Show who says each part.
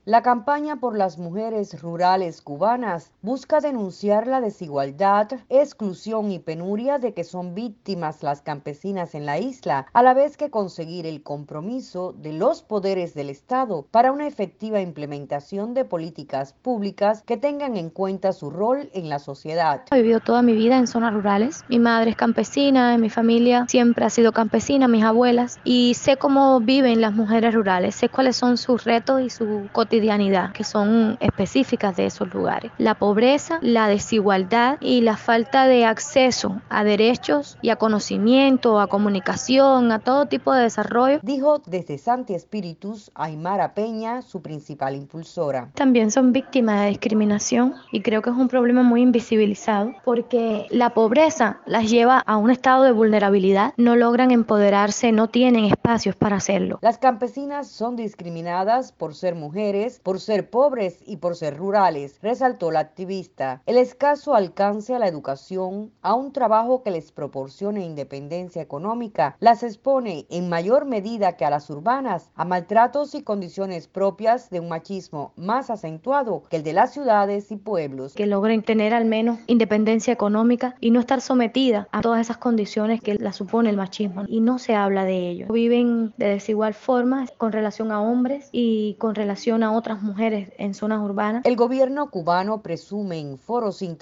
Speaker 1: La campaña por las mujeres rurales cubanas busca denunciar la desigualdad, exclusión y penuria de que son víctimas las campesinas en la isla, a la vez que conseguir el compromiso de los poderes del Estado para una efectiva implementación de políticas públicas que tengan en cuenta su rol en la sociedad.
Speaker 2: He vivido toda mi vida en zonas rurales. Mi madre es campesina, mi familia siempre ha sido campesina, mis abuelas, y sé cómo viven las mujeres rurales, sé cuáles son sus retos y su cotidianidad, que son específicas de esos lugares. La pobreza, la desigualdad y la falta de acceso a derechos y a conocimiento, a comunicación, a todo tipo de desarrollo.
Speaker 1: Dijo desde Santi Espíritus Aymara Peña, su principal impulsora.
Speaker 2: También son víctimas de discriminación y creo que es un problema muy invisibilizado porque la pobreza las lleva a un estado de vulnerabilidad, no logran empoderarse, no tienen espacios para hacerlo.
Speaker 1: Las campesinas son discriminadas por ser mujeres, por ser pobres y por ser rurales, resaltó la activista. El escaso alcance a la educación, a un trabajo que les proporcione independencia económica, las expone en mayor medida que a las urbanas a maltratos y condiciones propias de un machismo más acentuado que el de las ciudades y pueblos.
Speaker 2: Que logren tener al menos independencia económica y no estar sometida a todas esas condiciones que la supone el machismo, y no se habla de ello. Viven de desigual forma con relación a hombres y con relación a otras mujeres en zonas urbanas.
Speaker 1: El gobierno cubano presume en foros